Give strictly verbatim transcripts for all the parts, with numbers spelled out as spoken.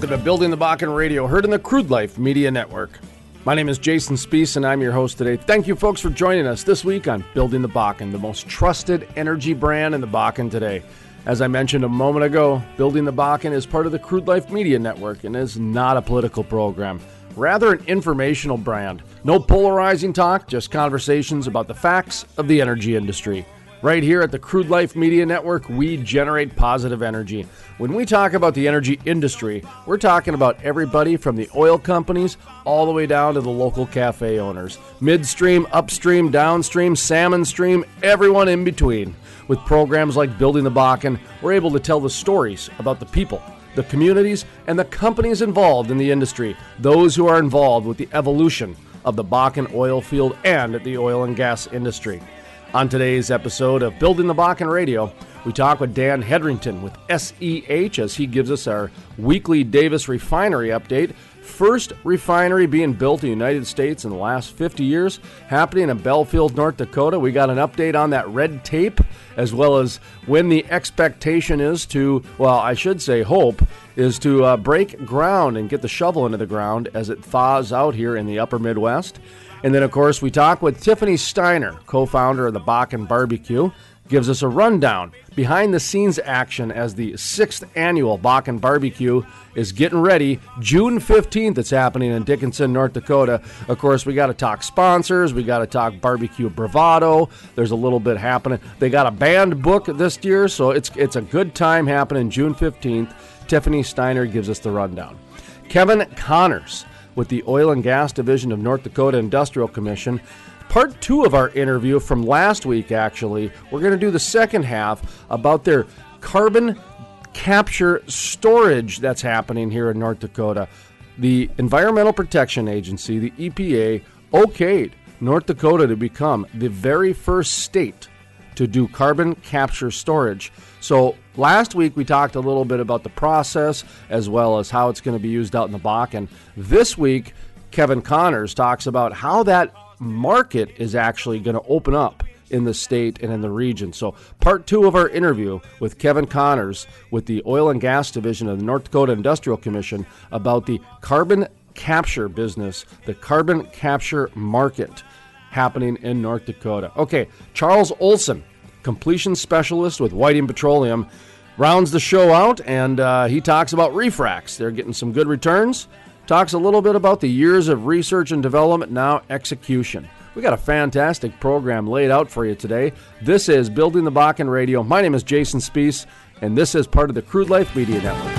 Welcome to Building the Bakken Radio, heard in the Crude Life Media Network. My name is Jason Spees, and I'm your host today. Thank you, folks, for joining us this week on Building the Bakken, the most trusted energy brand in the Bakken today. As I mentioned a moment ago, Building the Bakken is part of the Crude Life Media Network and is not a political program, rather an informational brand. No polarizing talk, just conversations about the facts of the energy industry. Right here at the Crude Life Media Network, we generate positive energy. When we talk about the energy industry, we're talking about everybody from the oil companies all the way down to the local cafe owners. Midstream, upstream, downstream, salmon stream, everyone in between. With programs like Building the Bakken, we're able to tell the stories about the people, the communities, and the companies involved in the industry, those who are involved with the evolution of the Bakken oil field and the oil and gas industry. On today's episode of Building the Bakken Radio, we talk with Dan Hedrington with S E H as he gives us our weekly Davis refinery update. First refinery being built in the United States in the last fifty years, happening in Belfield, North Dakota. We got an update on that red tape, as well as when the expectation is to, well, I should say hope, is to uh, break ground and get the shovel into the ground as it thaws out here in the upper Midwest. And then, of course, we talk with Tiffany Steiner, co-founder of the Bakken Barbecue, gives us a rundown, behind-the-scenes action as the sixth annual Bakken Barbecue is getting ready. June fifteenth, it's happening in Dickinson, North Dakota. Of course, we got to talk sponsors. We got to talk barbecue bravado. There's a little bit happening. They got a band book this year, so it's it's a good time happening June fifteenth. Tiffany Steiner gives us the rundown. Kevin Connors with the Oil and Gas Division of North Dakota Industrial Commission. Part two of our interview from last week, actually. We're going to do the second half about their carbon capture storage that's happening here in North Dakota. The Environmental Protection Agency, the E P A, okayed North Dakota to become the very first state to do carbon capture storage. So last week we talked a little bit about the process as well as how it's going to be used out in the Bakken. This week, Kevin Connors talks about how that market is actually going to open up in the state and in the region. So part two of our interview with Kevin Connors with the Oil and Gas Division of the North Dakota Industrial Commission about the carbon capture business, the carbon capture market happening in North Dakota. Okay, Charles Olson, completion specialist with Whiting Petroleum, rounds the show out, and uh, he talks about refracs. They're getting some good returns. Talks a little bit about the years of research and development, now execution. We got a fantastic program laid out for you today. This is Building the Bakken Radio. My name is Jason Spees, and this is part of the Crude Life Media Network.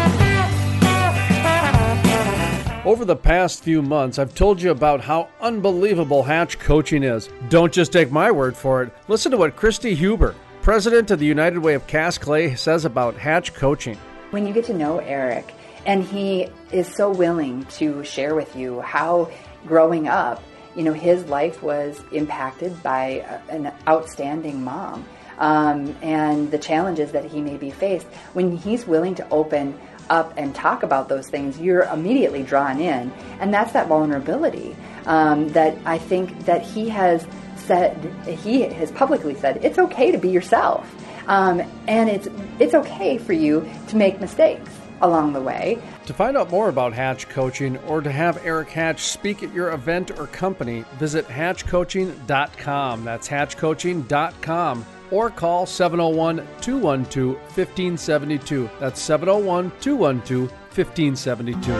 Over the past few months, I've told you about how unbelievable Hatch Coaching is. Don't just take my word for it. Listen to what Christy Huber, president of the United Way of Cast Clay, says about Hatch Coaching. When you get to know Eric, and he is so willing to share with you how growing up, you know, his life was impacted by an outstanding mom, um, and the challenges that he may be faced. When he's willing to open up and talk about those things, you're immediately drawn in, and that's that vulnerability um, that I think that he has said, he has publicly said, it's okay to be yourself, um, and it's it's okay for you to make mistakes along the way. To find out more about Hatch Coaching or to have Eric Hatch speak at your event or company, visit hatch coaching dot com. That's hatch coaching dot com. Or call seven oh one, two one two, one five seven two. That's seven oh one, two one two, one five seven two.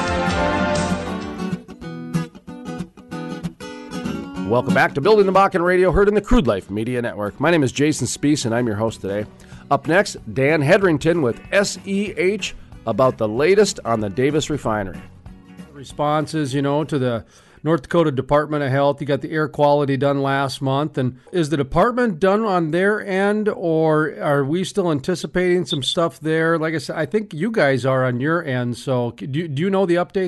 Welcome back to Building the Bakken Radio, heard in the Crude Life Media Network. My name is Jason Spees, and I'm your host today. Up next, Dan Hedrington with S E H about the latest on the Davis refinery. Responses, you know, to the North Dakota Department of Health. You got the air quality done last month. And is the department done on their end, or are we still anticipating some stuff there? Like I said, I think you guys are on your end. So do you, do you know the update there?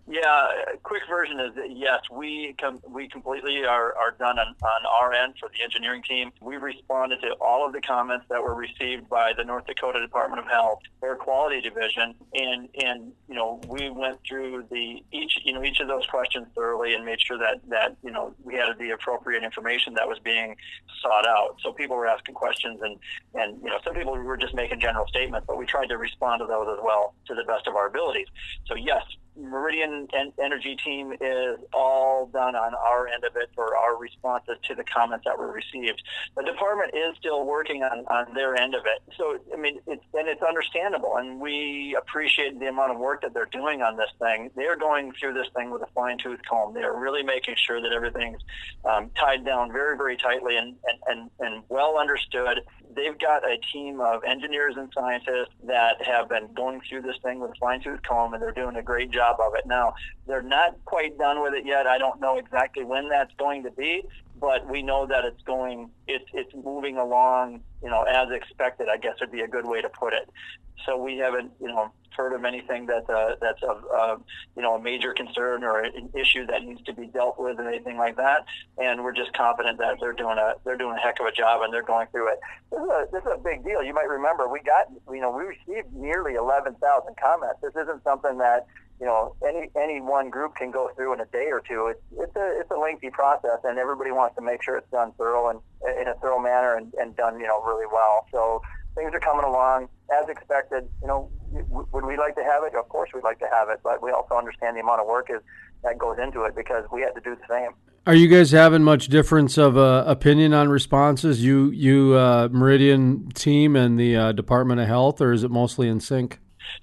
Yeah, quick version is that, yes, we com- we completely are, are done on, on our end for the engineering team. We responded to all of the comments that were received by the North Dakota Department of Health, Air Quality Division, and and you know we went through the each you know each of those questions thoroughly and made sure that that you know we had the appropriate information that was being sought out. So people were asking questions, and and you know some people were just making general statements, but we tried to respond to those as well to the best of our abilities. So yes, Meridian Energy team is all done on our end of it for our responses to the comments that were received. The department is still working on, on their end of it. So, I mean, it's, and it's understandable, and we appreciate the amount of work that they're doing on this thing. They're going through this thing with a fine-tooth comb. They're really making sure that everything's um, tied down very, very tightly and, and, and, and well understood. They've got a team of engineers and scientists that have been going through this thing with a fine-tooth comb, and they're doing a great job of it. Now, they're not quite done with it yet. I don't know exactly when that's going to be, but we know that it's going, it's it's moving along, you know, as expected, I guess would be a good way to put it. So we haven't, you know, heard of anything that uh, that's of, uh, you know, a major concern or an issue that needs to be dealt with or anything like that. And we're just confident that they're doing a they're doing a heck of a job and they're going through it. This is a, this is a big deal. You might remember we got, you know, we received nearly eleven thousand comments. This isn't something that, you know, any any one group can go through in a day or two. It's it's a it's a lengthy process, and everybody wants to make sure it's done thorough and in a thorough manner and, and done, you know, really well. So things are coming along as expected. You know, would we like to have it? Of course, we'd like to have it, but we also understand the amount of work is that goes into it because we had to do the same. Are you guys having much difference of uh, opinion on responses? You you uh, Meridian team and the uh, Department of Health, or is it mostly in sync?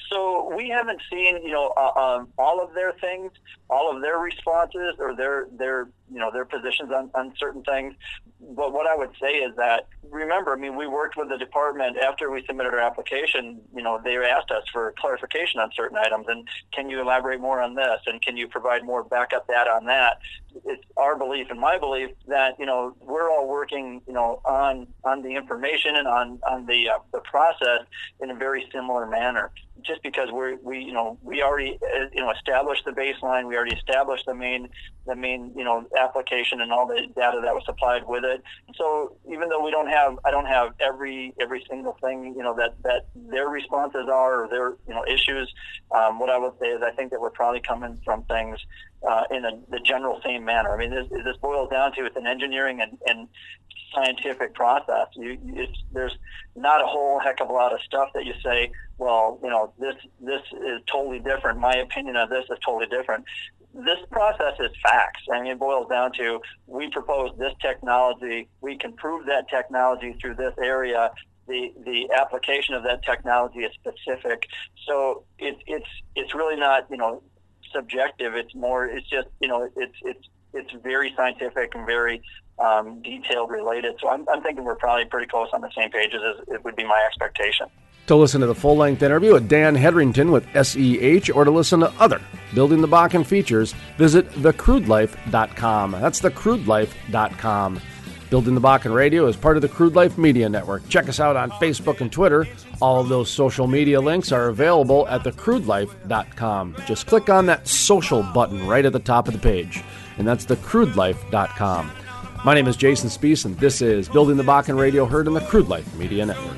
So we haven't seen, you know, uh, um, all of their things, all of their responses or their, their you know, their positions on, on certain things. But what I would say is that, remember, I mean, we worked with the department after we submitted our application. You know, they asked us for clarification on certain items. And can you elaborate more on this? And can you provide more backup data on that? It's our belief and my belief that, you know, we're all working, you know, on on the information and on, on the uh, the process in a very similar manner. Just because we're, we, you know, we already, uh, you know, established the baseline. We already established the main, the main, you know, application and all the data that was supplied with it. So even though we don't have, I don't have every, every single thing, you know, that, that their responses are or their, you know, issues. Um, what I would say is I think that we're probably coming from things uh, in a, the general same manner. I mean, this, this boils down to it's an engineering and, and scientific process. You, it's, there's not a whole heck of a lot of stuff that you say, well, you know, this this is totally different. My opinion of this is totally different. This process is facts. I mean, it boils down to we propose this technology. We can prove that technology through this area. The the application of that technology is specific. So it, it's it's really not, you know, subjective. It's more. It's just, you know, it's it's it's very scientific and very um, detailed related. So I'm I'm thinking we're probably pretty close on the same pages as it would be my expectation. To listen to the full-length interview with Dan Hedrington with S E H or to listen to other Building the Bakken features, visit the crude life dot com. That's the crude life dot com. Building the Bakken Radio is part of the Crude Life Media Network. Check us out on Facebook and Twitter. All of those social media links are available at the crude life dot com. Just click on that social button right at the top of the page, and that's the crude life dot com. My name is Jason Spiess, and this is Building the Bakken Radio, heard in the Crude Life Media Network.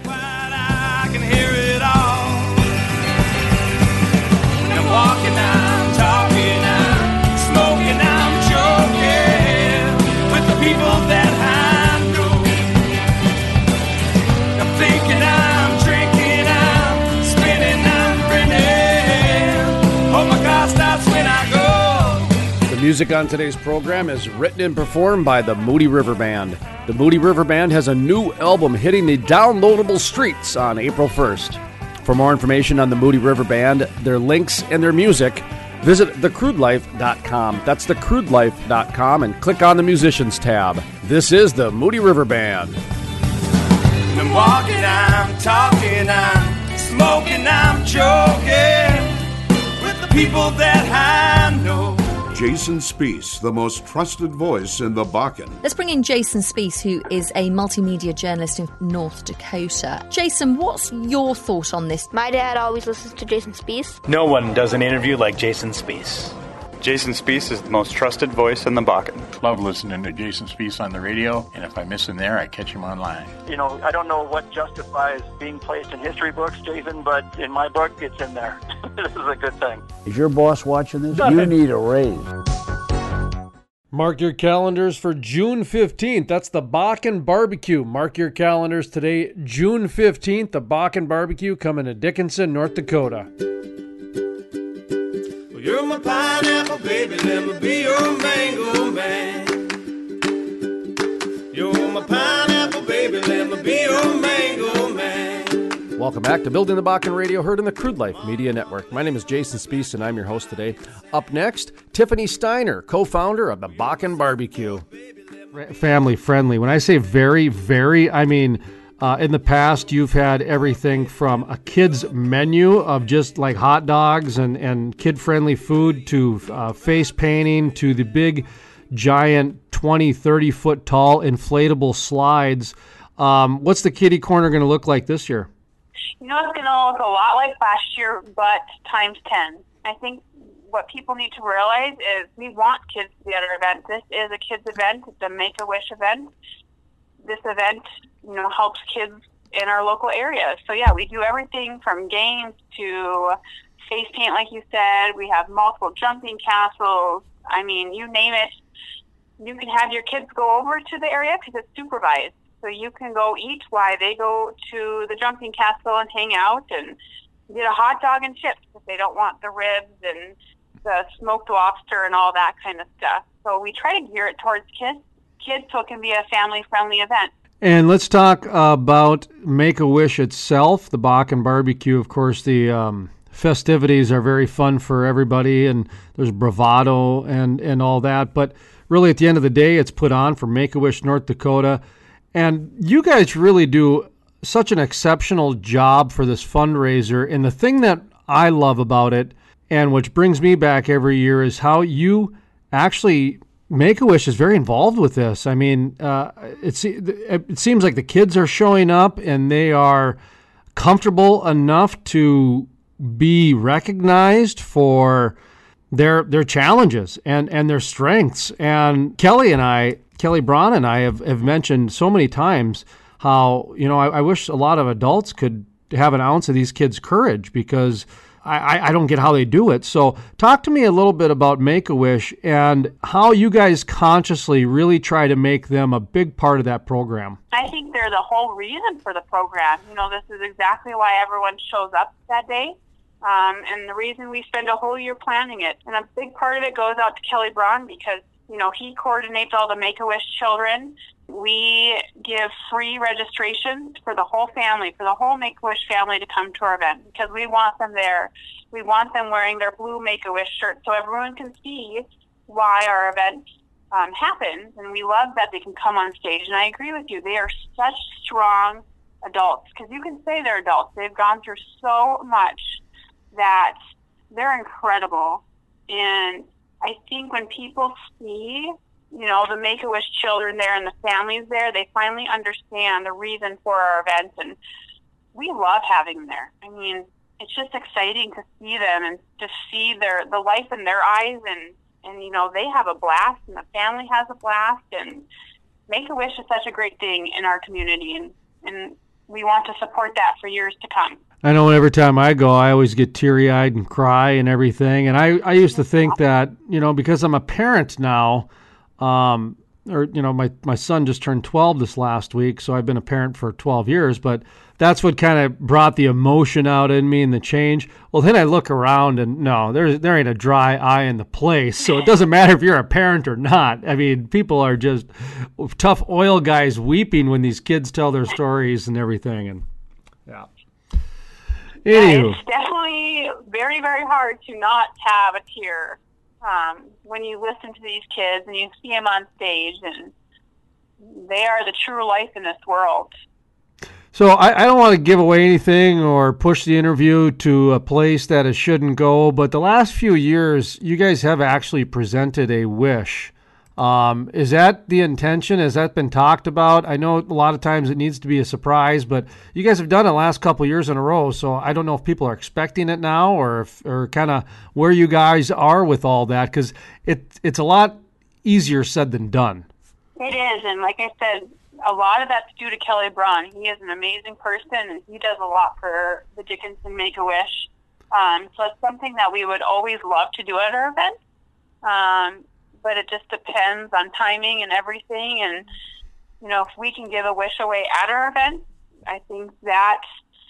I can hear it all. I'm walking, I'm talking, I'm smoking, I'm joking with the people that I know. I'm thinking, I'm drinking, I'm spinning, I'm grinning. Oh my God, stops when I go. The music on today's program is written and performed by the Moody River Band. The Moody River Band has a new album hitting the downloadable streets on April first. For more information on the Moody River Band, their links, and their music, visit the crude life dot com. That's the crude life dot com, and click on the Musicians tab. This is the Moody River Band. I'm walking, I'm talking, I'm smoking, I'm joking with the people that I know. Jason Spiess, the most trusted voice in the Bakken. Let's bring in Jason Spiess, who is a multimedia journalist in North Dakota. Jason, what's your thought on this? My dad always listens to Jason Spiess. No one does an interview like Jason Spiess. Jason Spiess is the most trusted voice in the Bakken. Love listening to Jason Spiess on the radio, and if I miss him there, I catch him online. You know, I don't know what justifies being placed in history books, Jason, but in my book, it's in there. This is a good thing. Is your boss watching this? You need a raise. Mark your calendars for June fifteenth. That's the Bakken Barbecue. Mark your calendars today, June fifteenth, the Bakken Barbecue coming to Dickinson, North Dakota. Well, you're my pineapple, baby, let me be your mango man. You're my pineapple, baby, let me be your mango man. Welcome back to Building the Bakken Radio, heard in the Crude Life Media Network. My name is Jason Spiess, and I'm your host today. Up next, Tiffany Steiner, co-founder of the Bakken Barbecue. Family friendly. When I say very, very, I mean uh, in the past you've had everything from a kid's menu of just like hot dogs and, and kid-friendly food to uh, face painting to the big, giant twenty, thirty foot tall inflatable slides. Um, what's the kiddie corner going to look like this year? You know, it's going to look a lot like last year, but times ten. I think what people need to realize is we want kids to be at our event. This is a kids event. It's a Make-A-Wish event. This event, you know, helps kids in our local area. So, yeah, we do everything from games to face paint, like you said. We have multiple jumping castles. I mean, you name it. You can have your kids go over to the area because it's supervised. So you can go eat while they go to the jumping castle and hang out and get a hot dog and chips if they don't want the ribs and the smoked lobster and all that kind of stuff. So we try to gear it towards kids, kids so it can be a family-friendly event. And let's talk about Make-A-Wish itself, the Bakken Barbecue. Of course, the um, festivities are very fun for everybody, and there's bravado and, and all that. But really, at the end of the day, it's put on for Make-A-Wish North Dakota. And you guys really do such an exceptional job for this fundraiser. And the thing that I love about it, and which brings me back every year, is how you actually, Make-A-Wish is very involved with this. I mean, uh, it's, it seems like the kids are showing up and they are comfortable enough to be recognized for their their challenges and, and their strengths. And Kelly and I, Kelly Braun and I have, have mentioned so many times how, you know, I, I wish a lot of adults could have an ounce of these kids' courage because I, I don't get how they do it. So talk to me a little bit about Make-A-Wish and how you guys consciously really try to make them a big part of that program. I think they're the whole reason for the program. You know, this is exactly why everyone shows up that day. Um, and the reason we spend a whole year planning it. And a big part of it goes out to Kelly Braun because, you know, he coordinates all the Make-A-Wish children. We give free registrations for the whole family, for the whole Make-A-Wish family to come to our event because we want them there. We want them wearing their blue Make-A-Wish shirts so everyone can see why our event um, happens. And we love that they can come on stage. And I agree with you. They are such strong adults because you can say they're adults. They've gone through so much that they're incredible. And I think when people see, you know, the Make-A-Wish children there and the families there, they finally understand the reason for our event. And we love having them there. I mean, it's just exciting to see them and to see their the life in their eyes. And, and, you know, they have a blast and the family has a blast. And Make-A-Wish is such a great thing in our community. And, and we want to support that for years to come. I know every time I go, I always get teary-eyed and cry and everything. And I, I used to think that, you know, because I'm a parent now, um, or, you know, my, my son just turned twelve this last week, so I've been a parent for twelve years, but that's what kind of brought the emotion out in me and the change. Well, then I look around and no, there, there ain't a dry eye in the place. So it doesn't matter if you're a parent or not. I mean, people are just tough oil guys weeping when these kids tell their stories and everything. And yeah. Anywho. It's definitely very, very hard to not have a tear um, when you listen to these kids and you see them on stage, and they are the true life in this world. So I, I don't want to give away anything or push the interview to a place that it shouldn't go, but the last few years, you guys have actually presented a wish Um, is that the intention? Has that been talked about? I know a lot of times it needs to be a surprise, but you guys have done it the last couple of years in a row, so I don't know if people are expecting it now or if, or kind of where you guys are with all that, because it, it's a lot easier said than done. It is, and like I said, a lot of that's due to Kelly Braun. He is an amazing person, and he does a lot for the Dickinson Make-A-Wish. Um, so it's something that we would always love to do at our event. Um, but it just depends on timing and everything. And, you know, if we can give a wish away at our event, I think that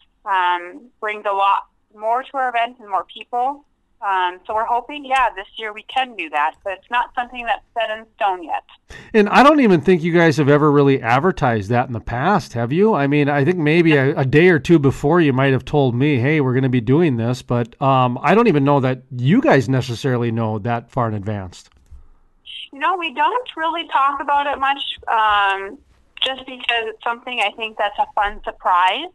um, brings a lot more to our event and more people. Um, so we're hoping, yeah, this year we can do that, but it's not something that's set in stone yet. And I don't even think you guys have ever really advertised that in the past, have you? I mean, I think maybe a, a day or two before you might have told me, hey, we're going to be doing this, but um, I don't even know that you guys necessarily know that far in advance. You know, we don't really talk about it much, um, just because it's something I think that's a fun surprise.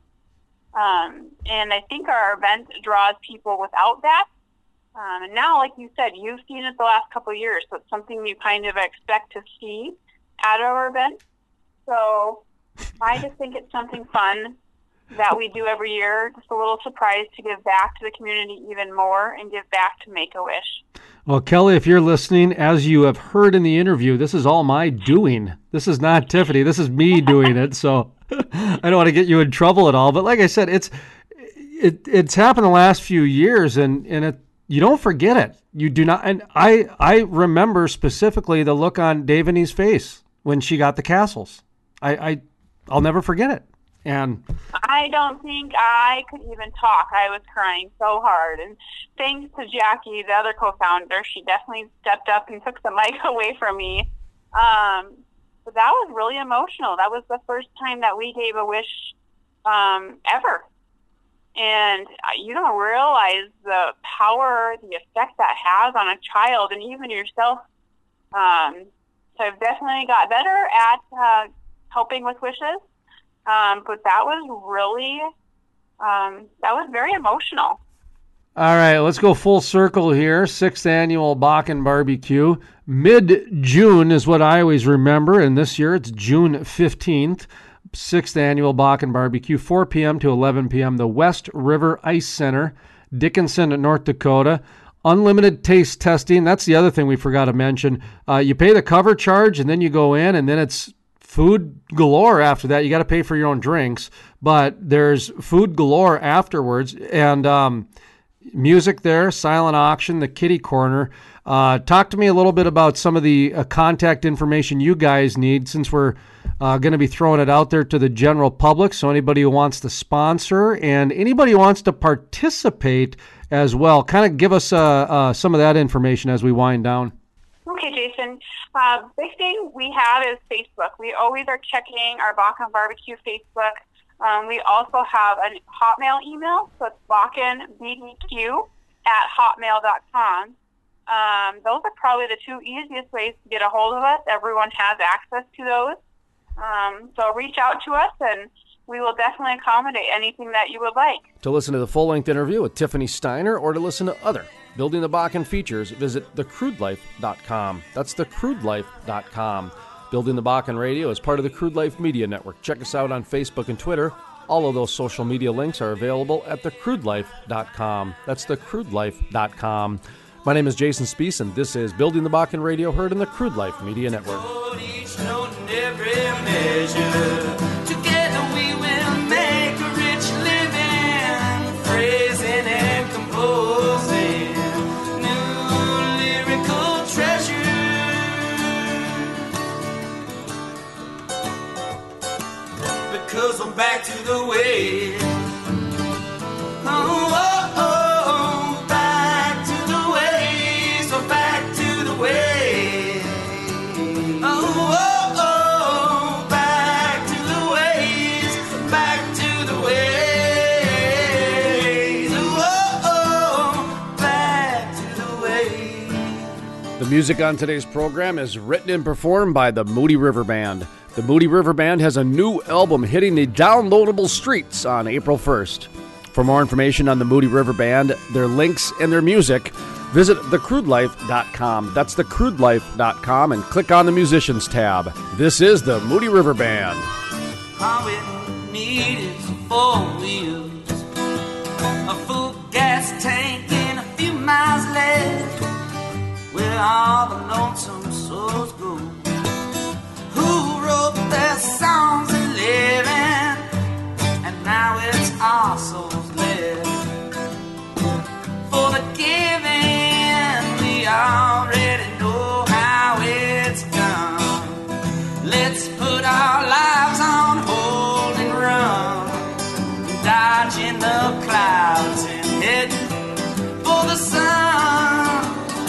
Um, and I think our event draws people without that. Um, and now, like you said, you've seen it the last couple of years, so it's something you kind of expect to see at our event. So I just think it's something fun that we do every year, just a little surprise to give back to the community even more and give back to Make-A-Wish. Well, Kelly, if you're listening, as you have heard in the interview, this is all my doing. This is not Tiffany. This is me doing it, so I don't want to get you in trouble at all. But like I said, it's it, it's happened the last few years, and, and it, you don't forget it. You do not. And I, I remember specifically the look on Davany's face when she got the castles. I, I, I'll never forget it. And I don't think I could even talk. I was crying so hard. And thanks to Jackie, the other co-founder, she definitely stepped up and took the mic away from me. Um, but that was really emotional. That was the first time that we gave a wish um, ever. And you don't realize the power, the effect that has on a child and even yourself. Um, so I've definitely got better at uh, helping with wishes. Um, but that was really, um, that was very emotional. All right, let's go full circle here. Sixth annual Bakken Barbecue. Mid-June is what I always remember, and this year it's June fifteenth. Sixth annual Bakken Barbecue, four p.m. to eleven p.m. The West River Ice Center, Dickinson, North Dakota. Unlimited taste testing. That's the other thing we forgot to mention. Uh, you pay the cover charge, and then you go in, and then it's food galore after that. You got to pay for your own drinks, but there's food galore afterwards, and um, music there, silent auction, the kitty corner. Uh, talk to me a little bit about some of the uh, contact information you guys need, since we're uh, going to be throwing it out there to the general public. So anybody who wants to sponsor and anybody who wants to participate as well, kind of give us uh, uh, some of that information as we wind down. Okay, Jason. Uh, big thing we have is Facebook. We always are checking our Bakken Barbecue Facebook. Um, we also have a Hotmail email, so it's Bakken B B Q at hotmail dot com. Um, those are probably the two easiest ways to get a hold of us. Everyone has access to those. Um, so reach out to us, and we will definitely accommodate anything that you would like. To listen to the full-length interview with Tiffany Steiner or to listen to other Building the Bakken features, visit the crude life dot com. That's the crude life dot com. Building the Bakken Radio is part of the Crude Life Media Network. Check us out on Facebook and Twitter. All of those social media links are available at the crude life dot com. That's the crude life dot com. My name is Jason Spiess, and this is Building the Bakken Radio, heard in the Crude Life Media Network. Each note and every measure. Together we will make a rich living, phrasing and composing new lyrical treasure. Because I'm back to the way. Oh, oh, oh, back to the way. So back to the way. Oh, oh, oh, back to the ways, back to the ways. Oh, oh, back to the ways. The music on today's program is written and performed by the Moody River Band. The Moody River Band has a new album hitting the downloadable streets on April first. For more information on the Moody River Band, their links, and their music, Visit the crude life dot com. That's the crude life dot com and click on the Musicians tab. This is the Moody River Band. All we need is four wheels, a full gas tank and a few miles left, where all the lonesome souls go, who wrote their songs and living, and now it's our souls left. For the giving, we already know how it's done. Let's put our lives on hold and run, dodging the clouds and heading for the sun.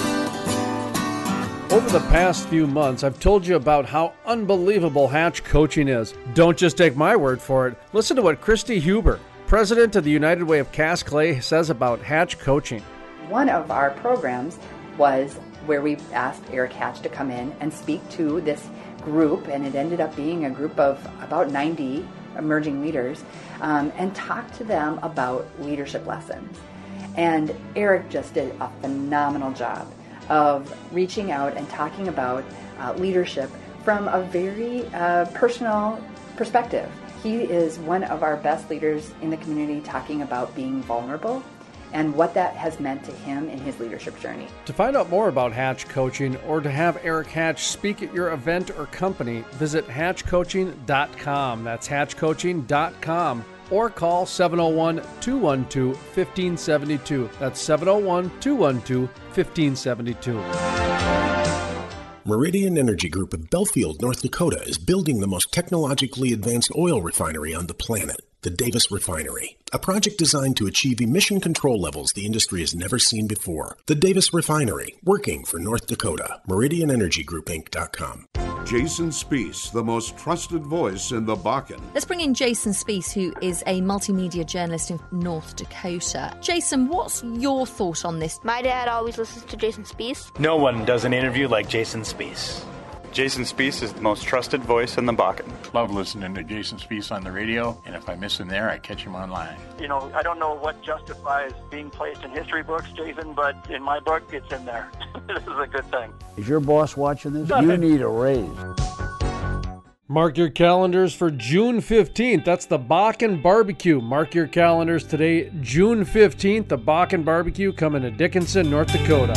Over the past few months, I've told you about how unbelievable Hatch coaching is. Don't just take my word for it. Listen to what Christy Huber, president of the United Way of Cast Clay, says about Hatch coaching. One of our programs was where we asked Eric Hatch to come in and speak to this group, and it ended up being a group of about ninety emerging leaders, um, and talk to them about leadership lessons. And Eric just did a phenomenal job of reaching out and talking about uh, leadership from a very uh, personal perspective. He is one of our best leaders in the community, talking about being vulnerable and what that has meant to him in his leadership journey. To find out more about Hatch Coaching or to have Eric Hatch speak at your event or company, visit hatch coaching dot com. That's hatch coaching dot com. Or call seven oh one, two one two, one five seven two. That's seven oh one, two one two, one five seven two. Meridian Energy Group of Belfield, North Dakota is building the most technologically advanced oil refinery on the planet, the Davis Refinery, a project designed to achieve emission control levels the industry has never seen before. The Davis Refinery, working for North Dakota. Meridian Energy Group Inc dot com. Jason Spees, the most trusted voice in the Bakken. Let's bring in Jason Spees, who is a multimedia journalist in North Dakota. Jason, what's your thought on this? My dad always listens to Jason Spees. No one does an interview like Jason Spees. Jason Spees is the most trusted voice in the Bakken. Love listening to Jason Spees on the radio, and if I miss him there, I catch him online. You know, I don't know what justifies being placed in history books, Jason, but in my book, it's in there. This is a good thing. Is your boss watching this? You need a raise. Mark your calendars for June fifteenth. That's the Bakken Barbecue. Mark your calendars today, June fifteenth, the Bakken Barbecue coming to Dickinson, North Dakota.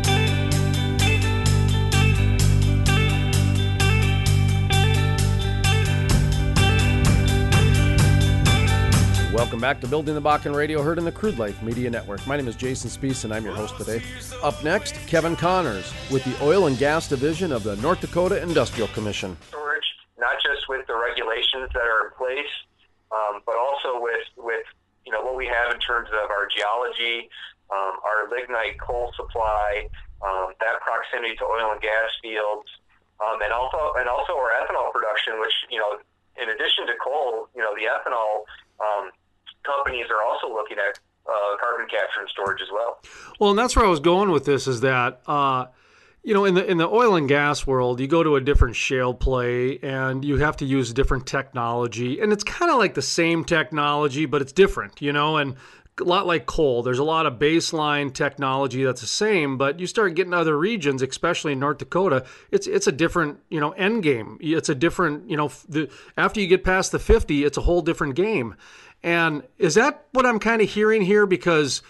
Welcome back to Building the Bakken Radio, heard in the Crude Life Media Network. My name is Jason Spees, and I'm your host today. Up next, Kevin Connors with the Oil and Gas Division of the North Dakota Industrial Commission. Storage, not just with the regulations that are in place, um, but also with, with you know what we have in terms of our geology, um, our lignite coal supply, um, that proximity to oil and gas fields, um, and also and also our ethanol production, which you know, in addition to coal, you know, the ethanol um, companies are also looking at uh, carbon capture and storage as well. Well, and that's where I was going with this, is that, uh, you know, in the in the oil and gas world, you go to a different shale play and you have to use different technology. And it's kind of like the same technology, but it's different, you know, and a lot like coal. There's a lot of baseline technology that's the same, but you start getting other regions, especially in North Dakota, it's it's a different, you know, end game. It's a different, you know, the, after you get past the fifty, it's a whole different game. And is that what I'm kind of hearing here? Because,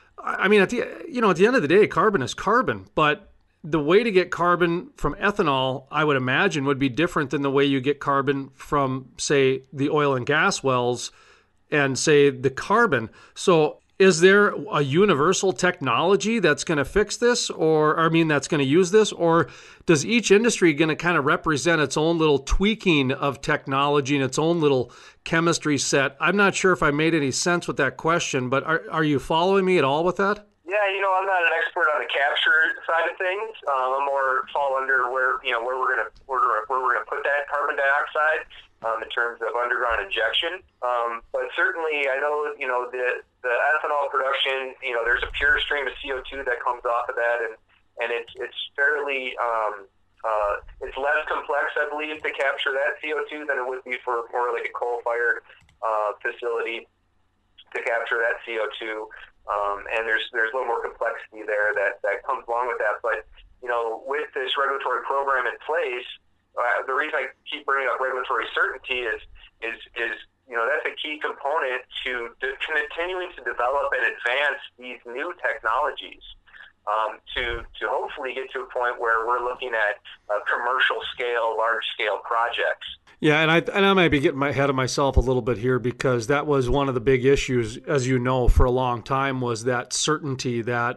I mean, at the you know, at the end of the day, carbon is carbon, but the way to get carbon from ethanol, I would imagine, would be different than the way you get carbon from, say, the oil and gas wells and, say, the carbon. So is there a universal technology that's going to fix this, or, I mean, that's going to use this, or does each industry going to kind of represent its own little tweaking of technology and its own little chemistry set? I'm not sure if I made any sense with that question, but are are you following me at all with that? Yeah, you know, I'm not an expert on the capture side of things. Um, I'm more fall under where you know where we're gonna where we're, where we're gonna put that carbon dioxide um, in terms of underground injection. Um, but certainly, I know you know the the ethanol production. You know, there's a pure stream of C O two that comes off of that, and and it's it's fairly um, uh, it's less complex, I believe, to capture that C O two than it would be for more like a coal-fired uh, facility to capture that C O two. Um, and there's there's a little more complexity there that, that comes along with that. But, you know, with this regulatory program in place, uh, the reason I keep bringing up regulatory certainty is, is, is you know, that's a key component to de- continuing to develop and advance these new technologies um, to, to hopefully get to a point where we're looking at uh, commercial scale, large scale projects. Yeah, and I and I might be getting my ahead of myself a little bit here, because that was one of the big issues, as you know, for a long time, was that certainty that,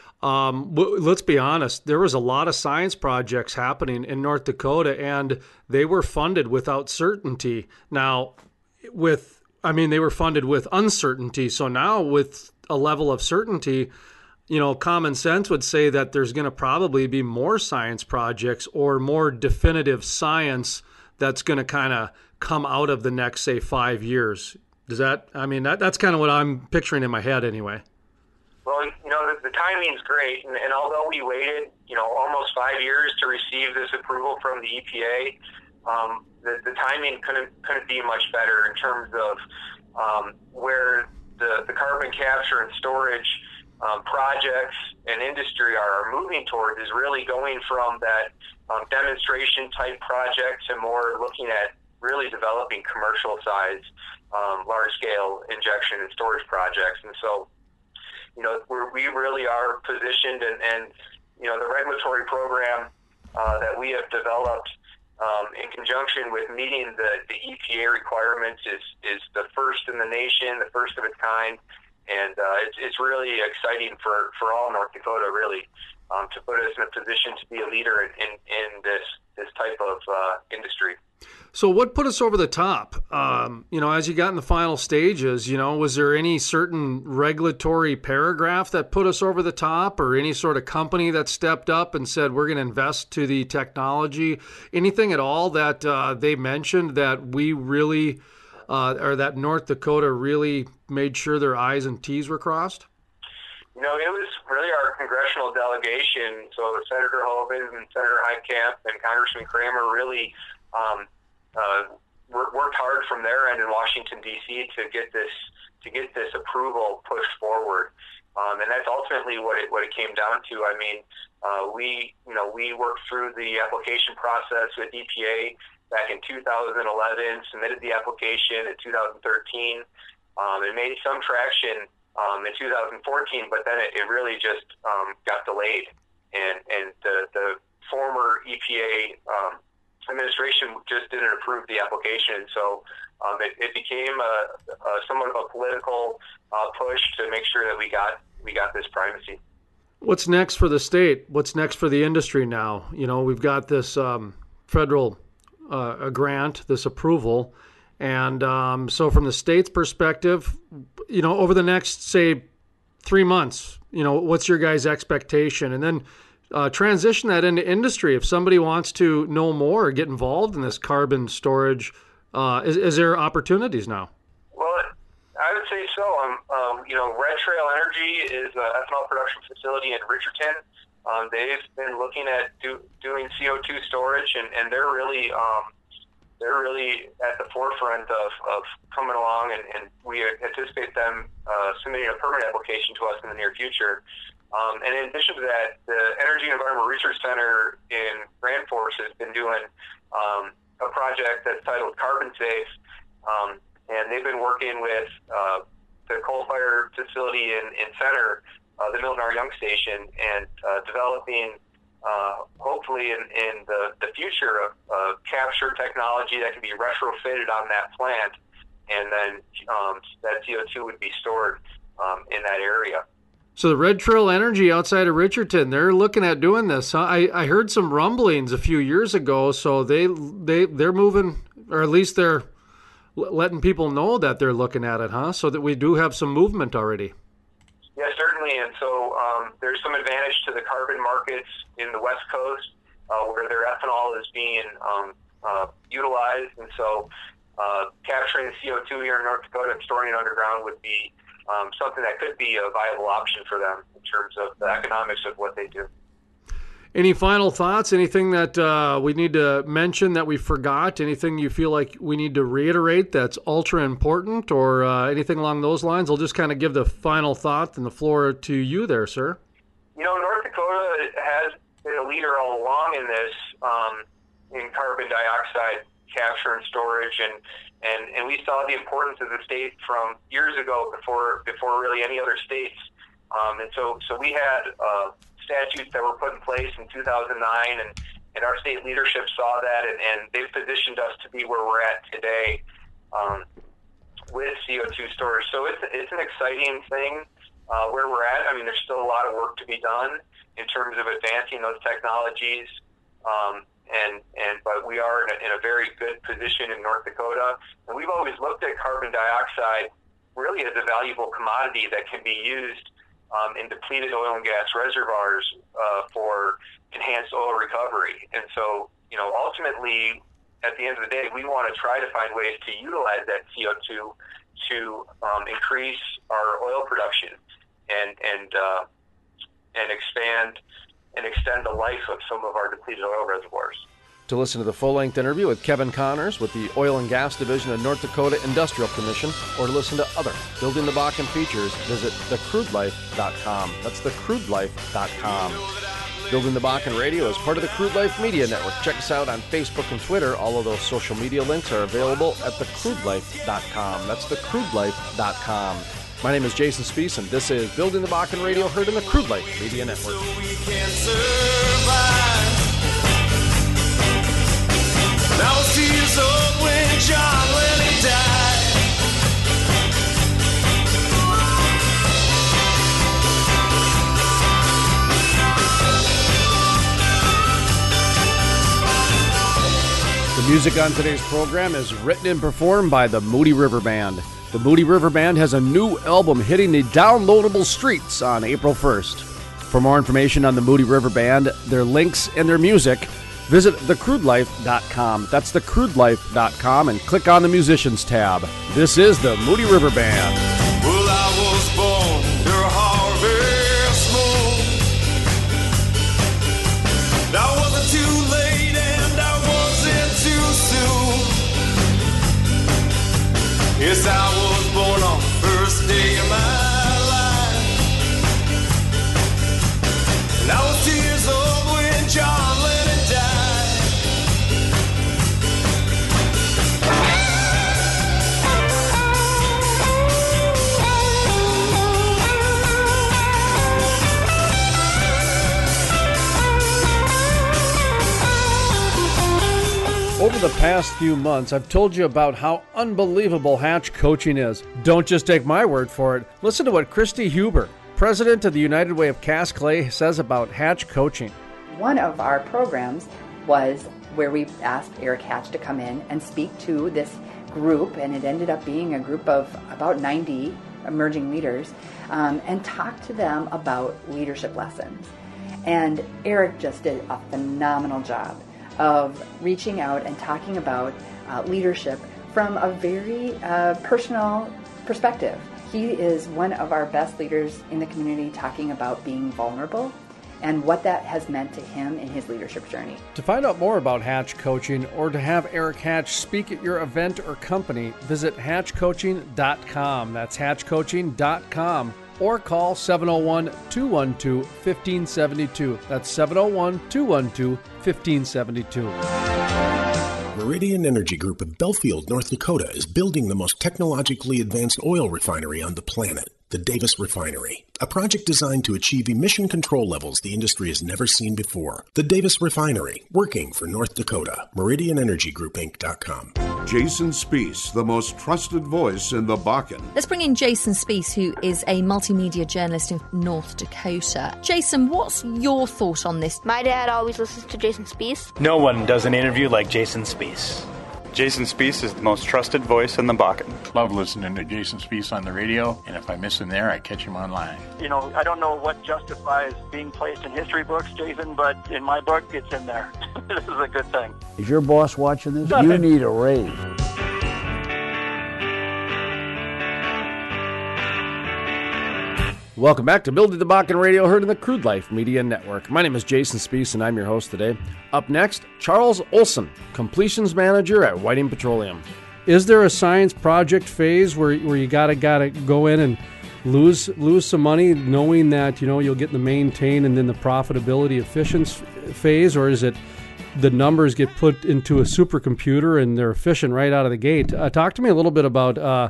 um, w- let's be honest, there was a lot of science projects happening in North Dakota, and they were funded without certainty. Now, with, I mean, they were funded with uncertainty. So now with a level of certainty, you know, common sense would say that there's going to probably be more science projects or more definitive science that's going to kind of come out of the next, say, five years. Does that, I mean, that, that's kind of what I'm picturing in my head anyway. Well, you know, the, the timing's great. And, and although we waited, you know, almost five years to receive this approval from the E P A, um, the, the timing couldn't, couldn't be much better in terms of um, where the, the carbon capture and storage um, projects and industry are moving towards is really going from that Um, demonstration type projects and more looking at really developing commercial size, um, large scale injection and storage projects. And so, you know, we're, we really are positioned, and, and you know, the regulatory program uh, that we have developed um, in conjunction with meeting the, the E P A requirements is, is the first in the nation, the first of its kind. And uh, it's, it's really exciting for, for all North Dakota, really. Um, to put us in a position to be a leader in, in, in this this type of uh, industry. So what put us over the top? Um, you know, as you got in the final stages, you know, was there any certain regulatory paragraph that put us over the top, or any sort of company that stepped up and said, we're going to invest to the technology? Anything at all that uh, they mentioned that we really, uh, or that North Dakota really made sure their I's and T's were crossed? You know, it was really our congressional delegation. So Senator Hoven and Senator Heitkamp and Congressman Kramer really um, uh, worked hard from their end in Washington, D C to get this to get this approval pushed forward. Um, and that's ultimately what it what it came down to. I mean, uh, we you know we worked through the application process with E P A back in two thousand eleven, submitted the application in two thousand thirteen, um, and made some traction Um, in two thousand fourteen, but then it, it really just um, got delayed, and and the, the former E P A um, administration just didn't approve the application. So um, it, it became a, a somewhat of a political uh, push to make sure that we got we got this primacy. What's next for the state? What's next for the industry now? You know, we've got this um, federal uh, a grant, this approval. And um, so from the state's perspective, you know, over the next, say, three months, you know, what's your guys' expectation? And then uh, transition that into industry. If somebody wants to know more or get involved in this carbon storage, uh, is, is there opportunities now? Well, I would say so. Um, um, you know, Red Trail Energy is an ethanol production facility in Richardton. Um, they've been looking at do, doing C O two storage, and, and they're really... Um, They're really at the forefront of, of coming along, and, and we anticipate them uh, submitting a permit application to us in the near future. Um, and in addition to that, the Energy and Environmental Research Center in Grand Forks has been doing um, a project that's titled Carbon Safe, um, and they've been working with uh, the coal-fired facility in, in Center, uh, the Milton R. Young Station, and uh, developing Uh, hopefully in, in the, the future of uh, capture technology that can be retrofitted on that plant, and then um, that C O two would be stored um, in that area. So the Red Trail Energy outside of Richardson, they're looking at doing this, huh? I, I heard some rumblings a few years ago, so they, they, they're moving, or at least they're letting people know that they're looking at it, huh? So that we do have some movement already. Yeah, certainly. And so um, there's some advantage to the carbon markets in the West Coast uh, where their ethanol is being um, uh, utilized. And so uh, capturing the C O two here in North Dakota and storing it underground would be um, something that could be a viable option for them in terms of the economics of what they do. Any final thoughts? Anything that uh, we need to mention that we forgot? Anything you feel like we need to reiterate that's ultra important, or uh, anything along those lines? I'll just kind of give the final thought and the floor to you there, sir. You know, North Dakota has been a leader all along in this, um, in carbon dioxide capture and storage, and, and, and we saw the importance of the state from years ago before before really any other states. Um, and so, so we had uh, statutes that were put in place in two thousand nine, and, and our state leadership saw that, and, and they've positioned us to be where we're at today um, with C O two storage. So it's, it's an exciting thing uh, where we're at. I mean, there's still a lot of work to be done in terms of advancing those technologies. Um, and, and, but we are in a, in a very good position in North Dakota. And we've always looked at carbon dioxide really as a valuable commodity that can be used um, in depleted oil and gas reservoirs uh, for enhanced oil recovery. And so, you know, ultimately, at the end of the day, we want to try to find ways to utilize that C O two to um, increase our oil production and, and, uh, and expand and extend the life of some of our depleted oil reservoirs. To listen to the full-length interview with Kevin Connors with the Oil and Gas Division of North Dakota Industrial Commission, or to listen to other Building the Bakken features, visit the crude life dot com. That's the crude life dot com. Building the Bakken Radio is part of the Crude Life Media Network. Check us out on Facebook and Twitter. All of those social media links are available at the crude life dot com. That's the crude life dot com. My name is Jason Spiess, and this is Building the Bakken Radio, heard in the Crude Life Media Network. Now tears up when John Lennon died. The music on today's program is written and performed by the Moody River Band. The Moody River Band has a new album hitting the downloadable streets on April first. For more information on the Moody River Band, their links, and their music, visit the crude life dot com. That's the crude life dot com, and click on the Musicians tab. This is the Moody River Band. Well, I was born under harvest moon. I wasn't too late and I wasn't too soon. Yes, I was born on the first day of my life. And I was two years old when John Lennon died. Over the past few months, I've told you about how unbelievable Hatch coaching is. Don't just take my word for it. Listen to what Christy Huber, president of the United Way of Cast Clay, says about Hatch coaching. One of our programs was where we asked Eric Hatch to come in and speak to this group, and it ended up being a group of about ninety emerging leaders, um, and talk to them about leadership lessons. And Eric just did a phenomenal job of reaching out and talking about uh, leadership from a very uh, personal perspective. He is one of our best leaders in the community, talking about being vulnerable and what that has meant to him in his leadership journey. To find out more about Hatch Coaching or to have Eric Hatch speak at your event or company, visit hatch coaching dot com. That's hatch coaching dot com. Or call seven oh one, two one two, one five seven two. That's seven oh one, two one two, one five seven two. Meridian Energy Group of Belfield, North Dakota is building the most technologically advanced oil refinery on the planet, the Davis Refinery, a project designed to achieve emission control levels the industry has never seen before. The Davis Refinery, working for North Dakota. Meridian Energy Group Inc dot com. Jason Spiess, the most trusted voice in the Bakken. Let's bring in Jason Spiess, who is a multimedia journalist in North Dakota. Jason, what's your thought on this? My dad always listens to Jason Spiess. No one does an interview like Jason Spiess. Jason Spiess is the most trusted voice in the Bakken. Love listening to Jason Spiess on the radio, and if I miss him there, I catch him online. You know, I don't know what justifies being placed in history books, Jason, but in my book, it's in there. This is a good thing. Is your boss watching this? You need a raise. Welcome back to Building the Bakken Radio, heard in the Crude Life Media Network. My name is Jason Spees, and I'm your host today. Up next, Charles Olson, Completions Manager at Whiting Petroleum. Is there a science project phase where where you gotta gotta go in and lose lose some money, knowing that you know you'll get the maintain and then the profitability efficiency phase, or is it the numbers get put into a supercomputer and they're efficient right out of the gate? Uh, talk to me a little bit about. Uh,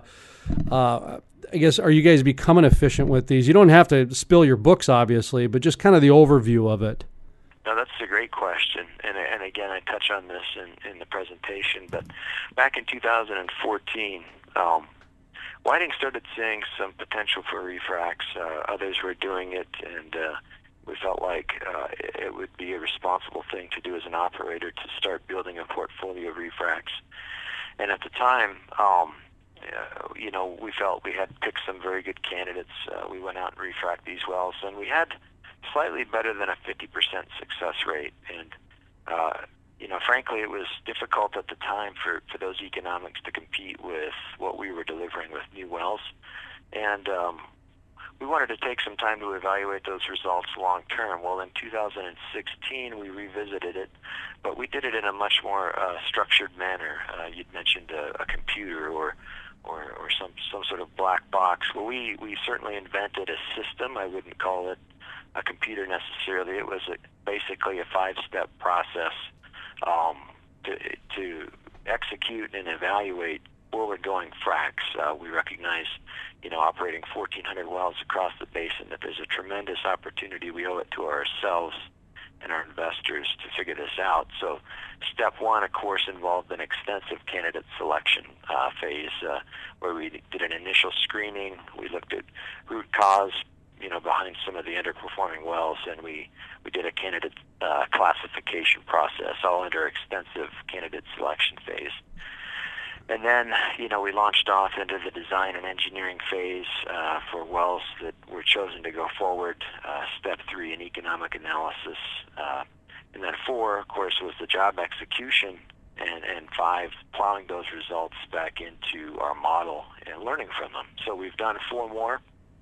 uh, I guess, are you guys becoming efficient with these? You don't have to spill your books, obviously, but just kind of the overview of it. No, that's a great question. And, and again, I touch on this in, in the presentation. But back in two thousand fourteen, um, Whiting started seeing some potential for refracs. Uh, others were doing it, and uh, we felt like uh, it would be a responsible thing to do as an operator to start building a portfolio of refracs. And at the time, um, Uh, you know, we felt we had picked some very good candidates. Uh, we went out and refracted these wells, and we had slightly better than a fifty percent success rate. And, uh, you know, frankly, it was difficult at the time for, for those economics to compete with what we were delivering with new wells. And um, we wanted to take some time to evaluate those results long term. Well, in two thousand sixteen, we revisited it, but we did it in a much more uh, structured manner. Uh, you'd mentioned a, a computer or Or, or some, some sort of black box. Well, we, we certainly invented a system. I wouldn't call it a computer necessarily. It was a, basically a five-step process um, to, to execute and evaluate forward-going fracs. Uh, we recognize, you know, operating fourteen hundred wells across the basin, that there's a tremendous opportunity. We owe it to ourselves and our investors to figure this out. So step one, of course, involved an extensive candidate selection uh, phase uh, where we did an initial screening. We looked at root cause, you know, behind some of the underperforming wells, and we, we did a candidate uh, classification process, all under extensive candidate selection phase. And then, you know, we launched off into the design and engineering phase uh, for wells that were chosen to go forward. Uh, step three, an economic analysis. Uh, and then four, of course, was the job execution. And, and five, plowing those results back into our model and learning from them. So we've done four more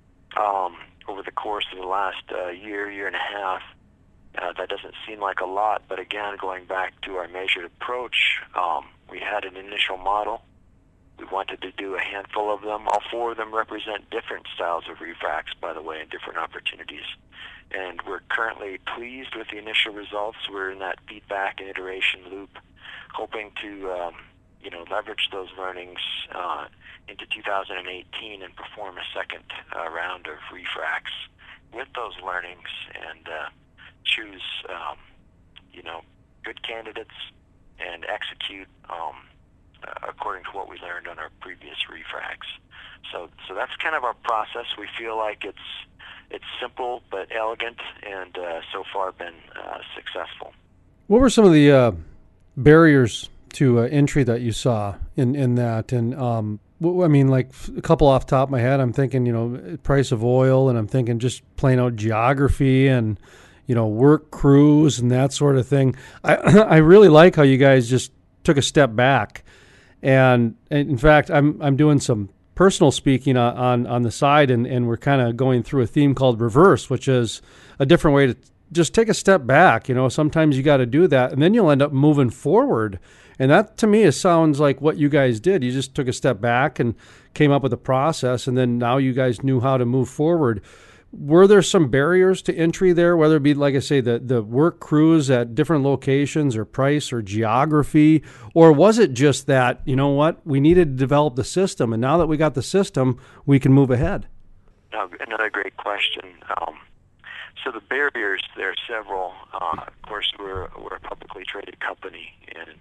um, over the course of the last uh, year, year and a half. Uh, that doesn't seem like a lot, but again, going back to our measured approach, um, we had an initial model. We wanted to do a handful of them. All four of them represent different styles of refracs, by the way, and different opportunities. And we're currently pleased with the initial results. We're in that feedback and iteration loop, hoping to, um, you know, leverage those learnings uh, into two thousand eighteen and perform a second uh, round of refracs with those learnings and uh, choose, um, you know, good candidates and execute um, uh, according to what we learned on our previous refracs. So, so that's kind of our process. We feel like it's it's simple but elegant, and uh, so far been uh, successful. What were some of the uh, barriers to uh, entry that you saw in in that? And um, I mean, like a couple off the top of my head, I'm thinking, you know, price of oil, and I'm thinking just plain out geography and, you know, work crews and that sort of thing. I I really like how you guys just took a step back, and, and in fact, I'm I'm doing some personal speaking on on, on the side, and, and we're kind of going through a theme called reverse, which is a different way to just take a step back. You know, sometimes you got to do that, and then you'll end up moving forward. And that, to me, it sounds like what you guys did. You just took a step back and came up with a process, and then now you guys knew how to move forward. Were there some barriers to entry there, whether it be, like I say, the, the work crews at different locations or price or geography, or was it just that, you know what, we needed to develop the system, and now that we got the system, we can move ahead? No, another great question. Um, so the barriers, there are several. Uh, of course, we're, we're a publicly traded company, and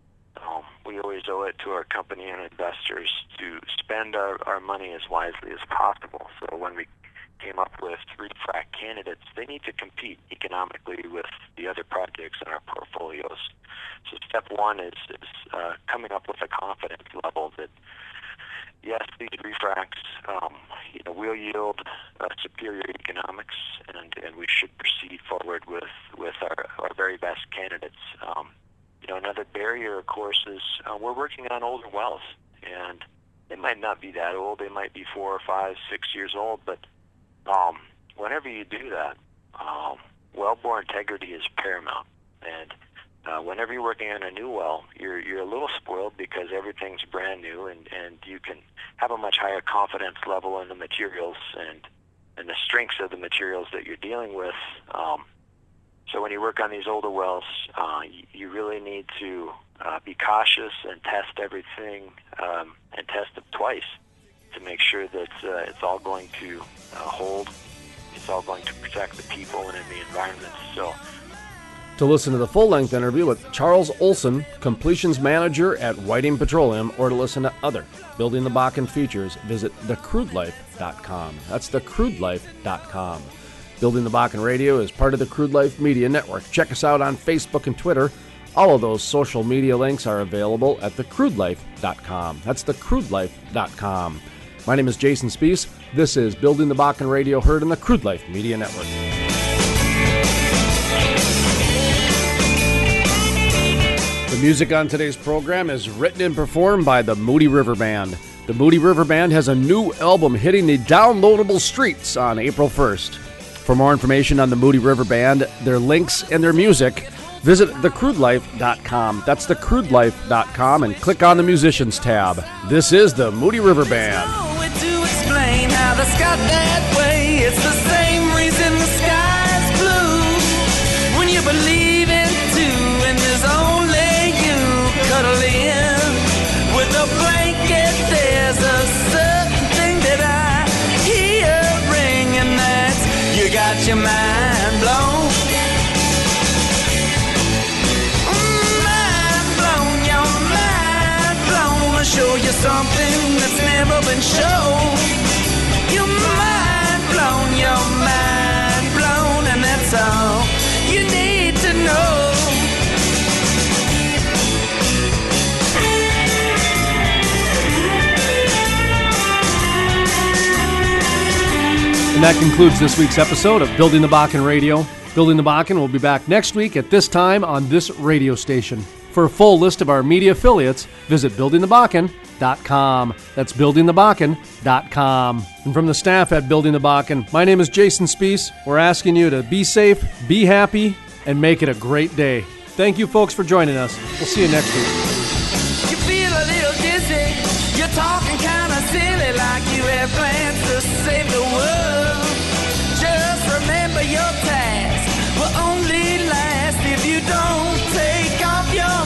Um, we always owe it to our company and investors to spend our, our money as wisely as possible. So when we came up with three frac candidates, they need to compete economically with the other projects in our portfolios. So step one is, is uh, coming up with a confidence level that, yes, these refracs um, you know, will yield uh, superior economics, and, and we should proceed forward with, with our, our very best candidates. Um, You know, another barrier, of course, is uh, we're working on older wells, and they might not be that old. They might be four or five, six years old, but um, whenever you do that, um, wellbore integrity is paramount. And uh, whenever you're working on a new well, you're you're a little spoiled because everything's brand new, and, and you can have a much higher confidence level in the materials and and the strengths of the materials that you're dealing with. Um, so when you work on these older wells, uh, you, you really need to uh, be cautious and test everything um, and test it twice to make sure that uh, it's all going to uh, hold, it's all going to protect the people and in the environment. So. To listen to the full-length interview with Charles Olson, completions manager at Whiting Petroleum, or to listen to other Building the Bakken features, visit the crude life dot com. That's the crude life dot com. Building the Bakken Radio is part of the Crude Life Media Network. Check us out on Facebook and Twitter. All of those social media links are available at the crude life dot com. That's the crude life dot com. My name is Jason Spiess. This is Building the Bakken Radio, heard on the Crude Life Media Network. The music on today's program is written and performed by the Moody River Band. The Moody River Band has a new album hitting the downloadable streets on April first. For more information on the Moody River Band, their links, and their music, visit the crude life dot com. That's the crude life dot com, and click on the Musicians tab. This is the Moody River Band. To explain how the sky that way, it's the same reason the sky's blue. When you believe in two, and there's only cuddle in with a blanket, there's a certain thing that I hear ring, and that's you got your mind blown. Mind blown, your mind blown. I'll show you something that's never been shown. Your mind blown, your mind blown, and that's all you need to know. And that concludes this week's episode of Building the Bakken Radio. Building the Bakken will be back next week at this time on this radio station. For a full list of our media affiliates, visit building the bakken dot com. That's building the bakken dot com. And from the staff at Building the Bakken, my name is Jason Spiess. We're asking you to be safe, be happy, and make it a great day. Thank you, folks, for joining us. We'll see you next week. You feel a little dizzy. You're talking kind of silly, like you have plans to save the world. Just remember your task will only last if you don't take off your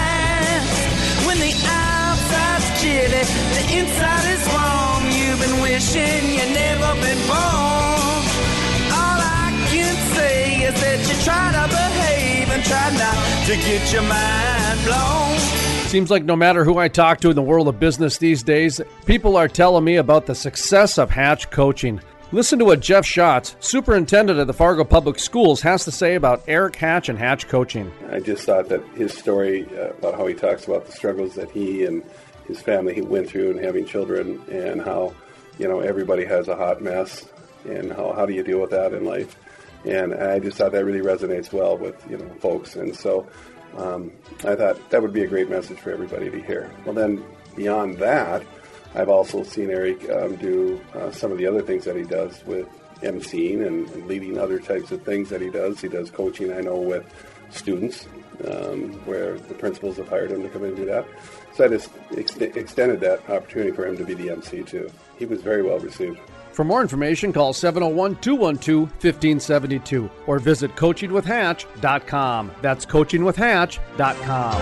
mask. When the outside's chilly, the inside is warm. You've been wishing you never been born. All I can say is that you try to behave and try not to get your mind blown. Seems like no matter who I talk to in the world of business these days, people are telling me about the success of Hatch coaching. Listen to what Jeff Schatz, superintendent of the Fargo Public Schools, has to say about Eric Hatch and Hatch coaching. I just thought that his story uh, about how he talks about the struggles that he and his family went through and having children, and how, you know, everybody has a hot mess, and how, how do you deal with that in life. And I just thought that really resonates well with, you know, folks. And so um, I thought that would be a great message for everybody to hear. Well, then beyond that, I've also seen Eric um, do uh, some of the other things that he does with emceeing and, and leading other types of things that he does. He does coaching, I know, with students, um, where the principals have hired him to come in and do that. So I just ex- extended that opportunity for him to be the M C, too. He was very well received. For more information, call seven oh one, two one two, one five seven two or visit coaching with hatch dot com. That's coaching with hatch dot com.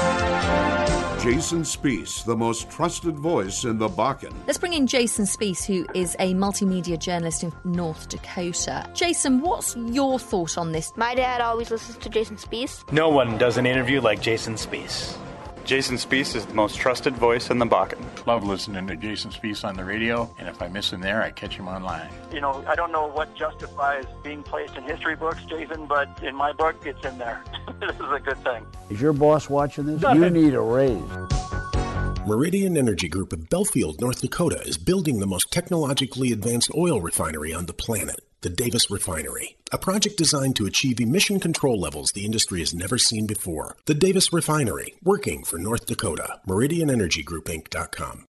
Jason Spiess, the most trusted voice in the Bakken. Let's bring in Jason Spiess, who is a multimedia journalist in North Dakota. Jason, what's your thought on this? My dad always listens to Jason Spiess. No one does an interview like Jason Spiess. Jason Spiess is the most trusted voice in the Bakken. Love listening to Jason Spiess on the radio, and if I miss him there, I catch him online. You know, I don't know what justifies being placed in history books, Jason, but in my book, it's in there. This is a good thing. Is your boss watching this? You need a raise. Meridian Energy Group of Belfield, North Dakota is building the most technologically advanced oil refinery on the planet, the Davis Refinery, a project designed to achieve emission control levels the industry has never seen before. The Davis Refinery, working for North Dakota. Meridian Energy Group Inc dot com.